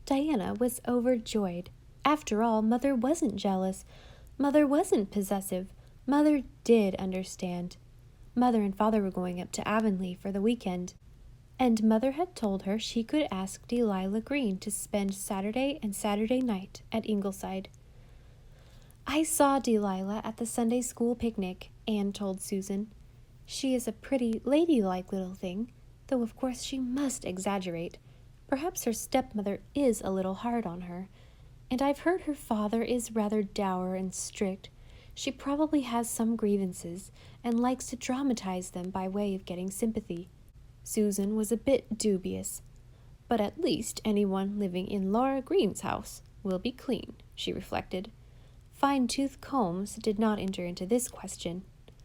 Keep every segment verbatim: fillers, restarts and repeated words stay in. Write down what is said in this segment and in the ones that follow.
Diana was overjoyed. After all, Mother wasn't jealous. Mother wasn't possessive. Mother did understand. Mother and Father were going up to Avonlea for the weekend, and Mother had told her she could ask Delilah Green to spend Saturday and Saturday night at Ingleside. "I saw Delilah at the Sunday school picnic," Anne told Susan. "She is a pretty, ladylike little thing, though of course she must exaggerate. Perhaps her stepmother is a little hard on her, and I've heard her father is rather dour and strict. She probably has some grievances, and likes to dramatize them by way of getting sympathy." Susan was a bit dubious. "But at least anyone living in Laura Green's house will be clean," she reflected. Fine-tooth combs did not enter into this question.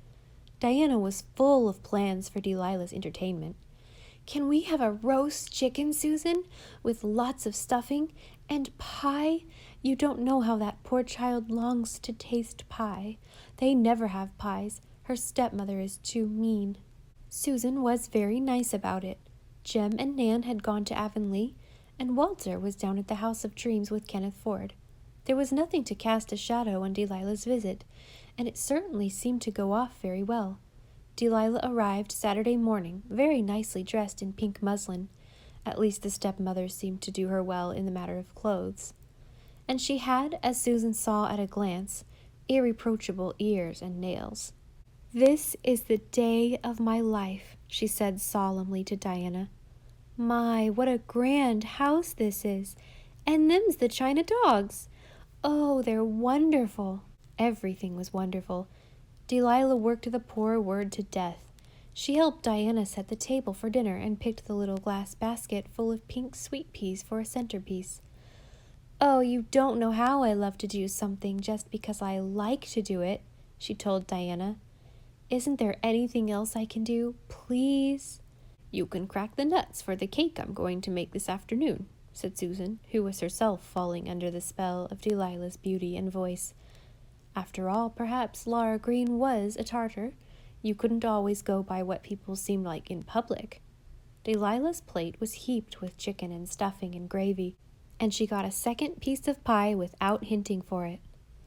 Diana was full of plans for Delilah's entertainment. "Can we have a roast chicken, Susan, with lots of stuffing, and pie? You don't know how that poor child longs to taste pie. They never have pies. Her stepmother is too mean." Susan was very nice about it. Jem and Nan had gone to Avonlea, and Walter was down at the House of Dreams with Kenneth Ford. There was nothing to cast a shadow on Delilah's visit, and it certainly seemed to go off very well. Delilah arrived Saturday morning, very nicely dressed in pink muslin. At least the stepmother seemed to do her well in the matter of clothes. And she had, as Susan saw at a glance, irreproachable ears and nails. "This is the day of my life," she said solemnly to Diana. "My, what a grand house this is! And them's the china dogs! Oh, they're wonderful!" Everything was wonderful. Delilah worked the poor word to death. She helped Diana set the table for dinner and picked the little glass basket full of pink sweet peas for a centerpiece. "Oh, you don't know how I love to do something just because I like to do it," she told Diana. "Isn't there anything else I can do? Please?" "You can crack the nuts for the cake I'm going to make this afternoon," said Susan, who was herself falling under the spell of Delilah's beauty and voice. After all, perhaps Laura Green was a Tartar. You couldn't always go by what people seemed like in public. Delilah's plate was heaped with chicken and stuffing and gravy, and she got a second piece of pie without hinting for it.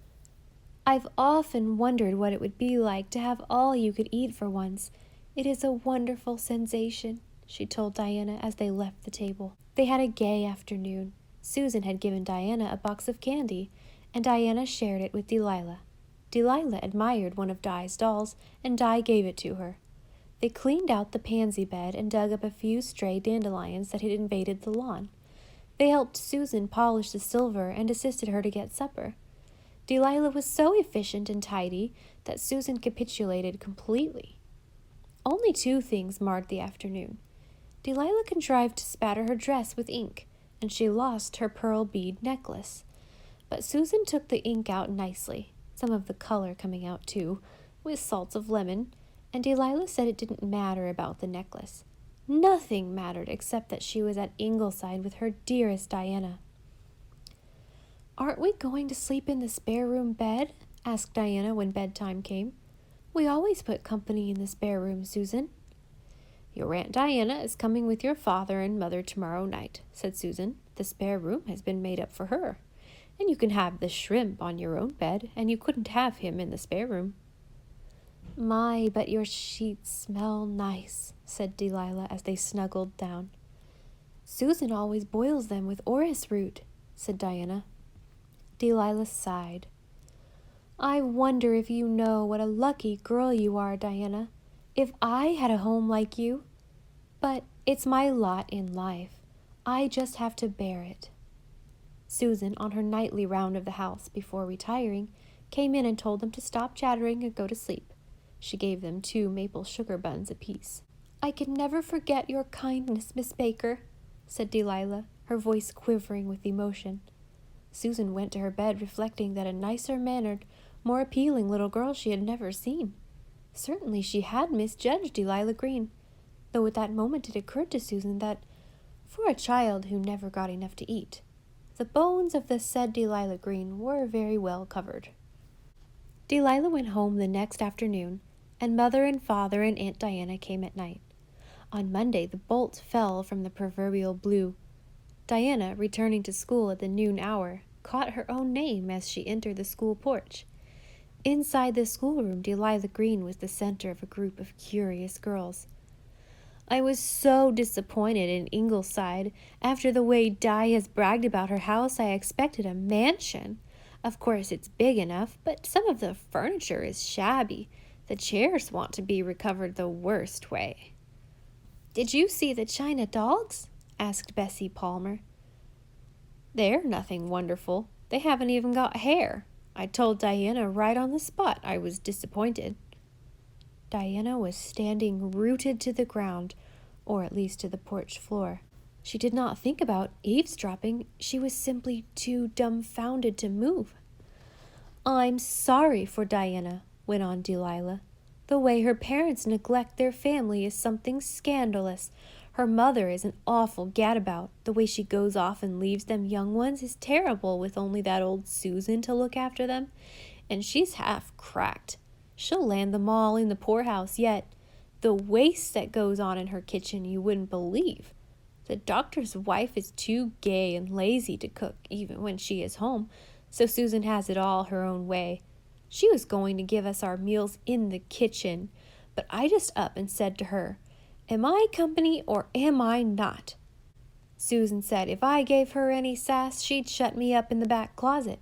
"I've often wondered what it would be like to have all you could eat for once. It is a wonderful sensation," she told Diana as they left the table. They had a gay afternoon. Susan had given Diana a box of candy, and Diana shared it with Delilah. Delilah admired one of Di's dolls, and Di gave it to her. They cleaned out the pansy bed and dug up a few stray dandelions that had invaded the lawn. They helped Susan polish the silver and assisted her to get supper. Delilah was so efficient and tidy that Susan capitulated completely. Only two things marred the afternoon. Delilah contrived to spatter her dress with ink, and she lost her pearl bead necklace. But Susan took the ink out nicely, some of the color coming out too, with salts of lemon, and Delilah said it didn't matter about the necklace. Nothing mattered except that she was at Ingleside with her dearest Diana. "Aren't we going to sleep in the spare room bed?" asked Diana when bedtime came. "We always put company in the spare room, Susan." "Your Aunt Diana is coming with your father and mother tomorrow night," said Susan. "The spare room has been made up for her. And you can have the shrimp on your own bed, and you couldn't have him in the spare room." "My, but your sheets smell nice," said Delilah as they snuggled down. "Susan always boils them with orris root," said Diana. Delilah sighed. "I wonder if you know what a lucky girl you are, Diana. If I had a home like you. But it's my lot in life. I just have to bear it." Susan, on her nightly round of the house before retiring, came in and told them to stop chattering and go to sleep. She gave them two maple sugar buns apiece. "I can never forget your kindness, Miss Baker," said Delilah, her voice quivering with emotion. Susan went to her bed reflecting that a nicer-mannered, more appealing little girl she had never seen. Certainly she had misjudged Delilah Green, though at that moment it occurred to Susan that, for a child who never got enough to eat, the bones of the said Delilah Green were very well covered. Delilah went home the next afternoon, and Mother and Father and Aunt Diana came at night. On Monday the bolt fell from the proverbial blue. Diana, returning to school at the noon hour, caught her own name as she entered the school porch. Inside the schoolroom, Delilah Green was the center of a group of curious girls. I was so disappointed in Ingleside. After the way Di has bragged about her house, I expected a mansion. Of course, it's big enough, but some of the furniture is shabby. The chairs want to be recovered the worst way. "Did you see the china dogs?" asked Bessie Palmer. "They're nothing wonderful. They haven't even got hair. I told Diana right on the spot I was disappointed." Diana was standing rooted to the ground, or at least to the porch floor. She did not think about eavesdropping. She was simply too dumbfounded to move. "I'm sorry for Diana," went on Delilah. "The way her parents neglect their family is something scandalous. Her mother is an awful gadabout. The way she goes off and leaves them young ones is terrible with only that old Susan to look after them. And she's half cracked. She'll land them all in the poorhouse yet. The waste that goes on in her kitchen you wouldn't believe. The doctor's wife is too gay and lazy to cook even when she is home, so Susan has it all her own way. She was going to give us our meals in the kitchen, but I just up and said to her, 'Am I company or am I not?' Susan said if I gave her any sass, she'd shut me up in the back closet.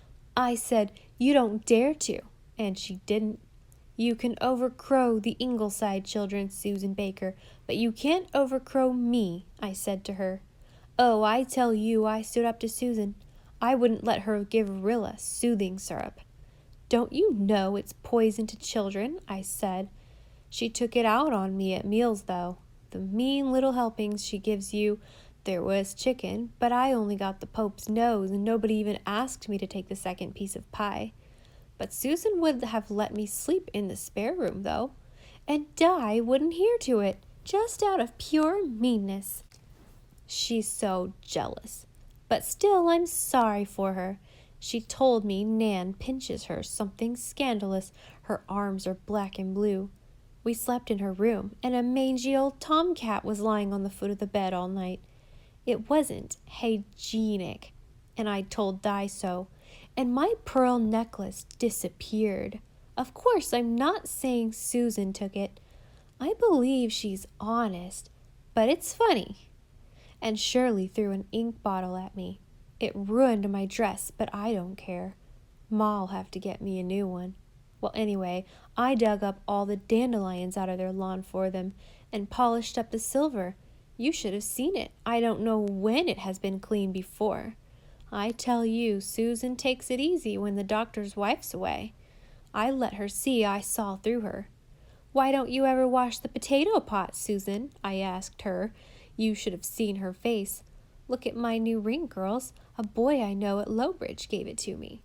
I said, 'You don't dare to,' and she didn't. 'You can overcrow the Ingleside children, Susan Baker, but you can't overcrow me,' I said to her. Oh, I tell you, I stood up to Susan. I wouldn't let her give Rilla soothing syrup. 'Don't you know it's poison to children?' I said. She took it out on me at meals, though. The mean little helpings she gives you. There was chicken, but I only got the Pope's nose, and nobody even asked me to take the second piece of pie. But Susan would have let me sleep in the spare room, though, and Di wouldn't hear to it, just out of pure meanness. She's so jealous. But still, I'm sorry for her. She told me Nan pinches her something scandalous. Her arms are black and blue. We slept in her room, and a mangy old tomcat was lying on the foot of the bed all night. It wasn't hygienic, and I told Di so, and my pearl necklace disappeared. Of course, I'm not saying Susan took it. I believe she's honest, but it's funny. And Shirley threw an ink bottle at me. It ruined my dress, but I don't care. Ma'll have to get me a new one. Well, anyway, I dug up all the dandelions out of their lawn for them and polished up the silver. You should have seen it. I don't know when it has been cleaned before. I tell you, Susan takes it easy when the doctor's wife's away. I let her see I saw through her. 'Why don't you ever wash the potato pot, Susan?' I asked her. You should have seen her face. 'Look at my new ring, girls. A boy I know at Lowbridge gave it to me.'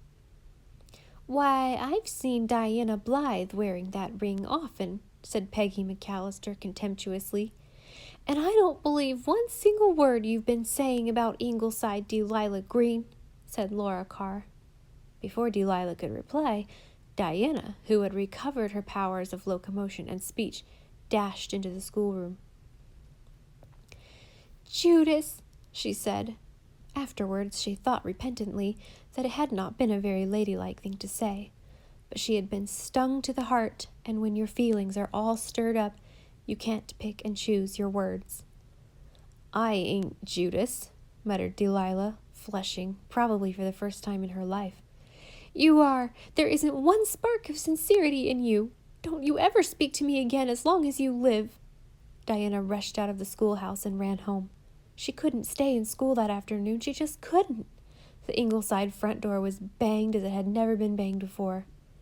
'Why, I've seen Diana Blythe wearing that ring often,' said Peggy McAllister contemptuously. 'And I don't believe one single word you've been saying about Ingleside, Delilah Green,' said Laura Carr. Before Delilah could reply, Diana, who had recovered her powers of locomotion and speech, dashed into the schoolroom. 'Judas,' she said. Afterwards she thought repentantly that it had not been a very ladylike thing to say. But she had been stung to the heart, and when your feelings are all stirred up, you can't pick and choose your words. 'I ain't Judas,' muttered Delilah, flushing, probably for the first time in her life. 'You are. There isn't one spark of sincerity in you. Don't you ever speak to me again as long as you live.' Diana rushed out of the schoolhouse and ran home. She couldn't stay in school that afternoon. She just couldn't. The Ingleside front door was banged as it had never been banged before.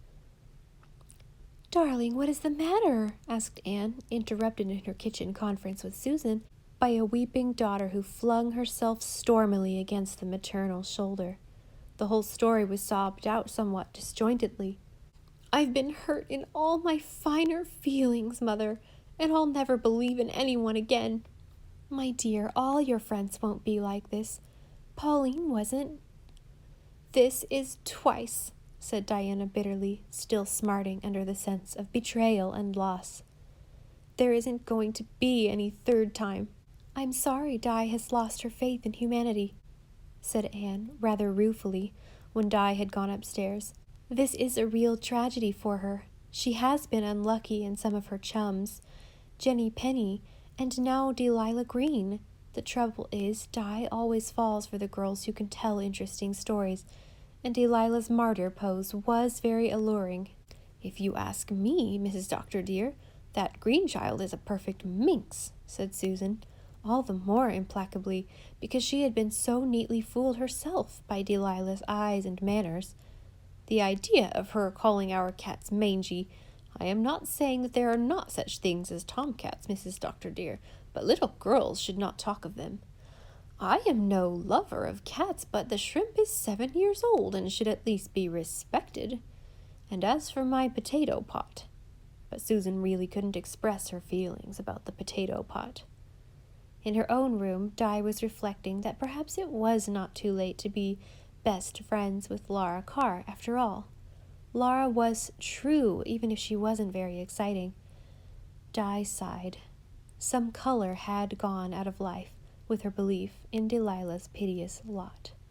'Darling, what is the matter?' asked Anne, interrupted in her kitchen conference with Susan by a weeping daughter who flung herself stormily against the maternal shoulder. The whole story was sobbed out somewhat disjointedly. 'I've been hurt in all my finer feelings, Mother, and I'll never believe in anyone again.' 'My dear, all your friends won't be like this. Pauline wasn't.' 'This is twice,' said Diana bitterly, still smarting under the sense of betrayal and loss. 'There isn't going to be any third time. I'm sorry Di has lost her faith in humanity, said Anne, rather ruefully, when Di had gone upstairs. This is a real tragedy for her. She has been unlucky in some of her chums, Jenny Penny, and now Delilah Green. The trouble is, Di always falls for the girls who can tell interesting stories, and Delilah's martyr pose was very alluring. If you ask me, Missus Doctor dear, that Green child is a perfect minx, said Susan, all the more implacably because she had been so neatly fooled herself by Delilah's eyes and manners. The idea of her calling our cats mangy! I am not saying that there are not such things as tomcats, Missus Doctor dear, but little girls should not talk of them. I am no lover of cats, but the shrimp is seven years old and should at least be respected. And as for my potato pot— But Susan really couldn't express her feelings about the potato pot. In her own room, Di was reflecting that perhaps it was not too late to be best friends with Laura Carr, after all. Laura was true, even if she wasn't very exciting. Di sighed. Some color had gone out of life with her belief in Delilah's piteous lot.